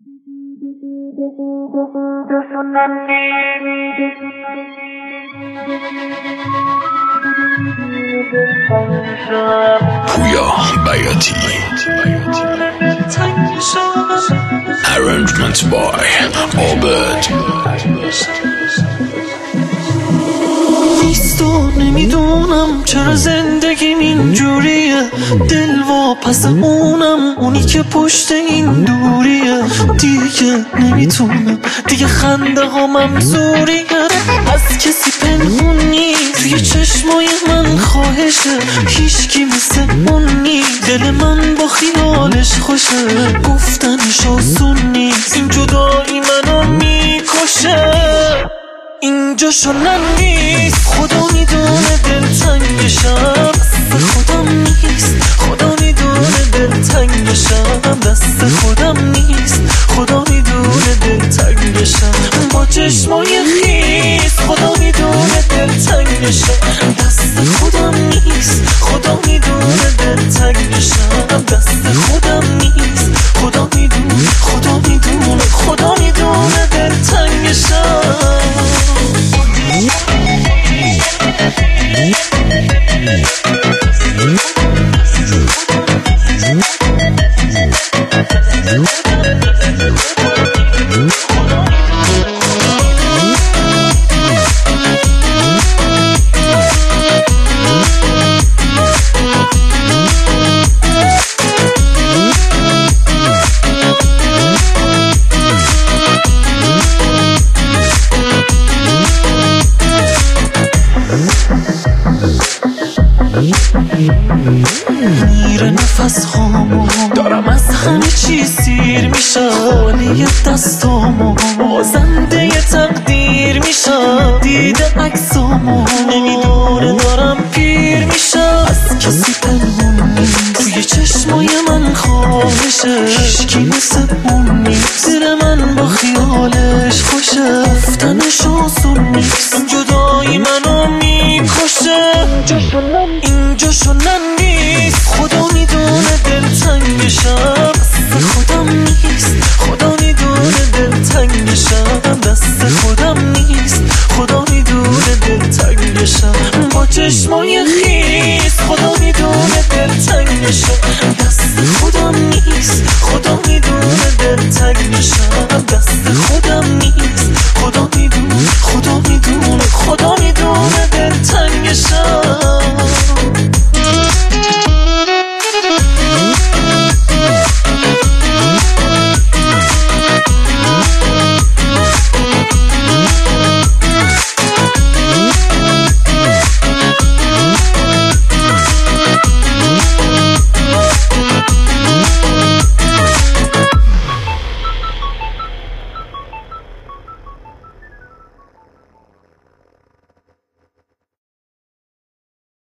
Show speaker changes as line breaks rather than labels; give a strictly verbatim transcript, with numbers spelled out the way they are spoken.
پویا بیاتی Arrangement by عابد
نیستو نمیدونم چرا زندگیم اینجوریه، دل واپس اونم، اونی که پشت این دوریه. دیگه نمیتونم، دیگه خنده ها منظوریه، از کسی پنهون نیست توی چشمای من خواهشه، هیچکی مثل اون نیست، دل من با خیالش خوشه، گفتنش آسون نیست، این جدایی منو میکشه. اینجا شنن نیست، خدا میدونه دلتنگشم، دست خودم نیست، خدا میدونه دلتنگشم، دست خودم نیست، خدا میدونه دلتنگشم، با چشمای خیس خدا میدونه دلتنگشم، دست خودم نیست، خدا میدونه دلتنگشم، دست خودم نیست، خدا میدونه، خدا میدونه، خدا میدونه دلتنگشم. میره نفس هامو، دارم از همه چی سیر میشم، خالی دستامو، بازنده تقدیر میشم، دیده عکسامو، نمیدونه دارم پیر میشم، از کسی پنهون نیست توی چشمای من خواهشه، هیچکی مثل اون نیست، دل من با خیالش خوشه، گفتنش آسون نیست، این جدایی منو میکشه. اینجا شنن نیست، خدا میدونه دلتنگشم، دست خودم نیست، خدا میدونه دلتنگشم، دست خودم نیست، خدا میدونه دلتنگشم، با چشمای خیس خدا میدونه دلتنگشم، دست خودم نیست، خدا